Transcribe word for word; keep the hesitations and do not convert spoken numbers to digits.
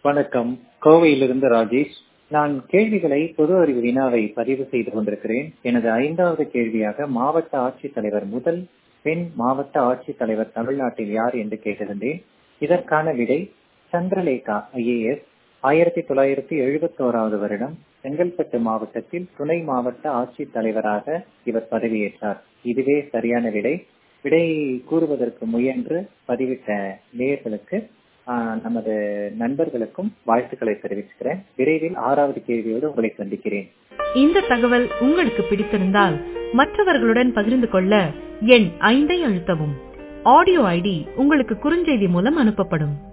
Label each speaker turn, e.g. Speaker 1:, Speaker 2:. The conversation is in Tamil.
Speaker 1: வணக்கம். கோவையிலிருந்து ராஜேஷ். நான் கேள்விகளை பொது அறிவு வினாவை பதிவு செய்து கொண்டிருக்கிறேன். எனது ஐந்தாவது கேள்வியாக மாவட்ட ஆட்சித்தலைவர் முதல் பெண் மாவட்ட ஆட்சித்தலைவர் தமிழ்நாட்டில் யார் என்று கேட்டிருந்தேன். இதற்கான விடை சந்திரலேகா ஐஏஎஸ். ஆயிரத்தி தொள்ளாயிரத்தி எழுபத்தி ஓராவது வருடம் செங்கல்பட்டு மாவட்டத்தில் துணை மாவட்ட ஆட்சித்தலைவராக இவர் பதவியேற்றார். இதுவே சரியான விடை. விடை கூறுவதற்கு முயன்று பதிவிட்ட நேயர்களுக்கு நமது நண்பர்களுக்கும் வாழ்த்துக்களை தெரிவிச்சுக்கிறேன். விரைவில் ஆறாவது கேள்வியோடு உங்களை சந்திக்கிறேன்.
Speaker 2: இந்த தகவல் உங்களுக்கு பிடித்திருந்தால் மற்றவர்களுடன் பகிர்ந்து கொள்ள எண் ஐந்தை அழுத்தவும். ஆடியோ ஐடி உங்களுக்கு குறுஞ்செய்தி மூலம் அனுப்பப்படும்.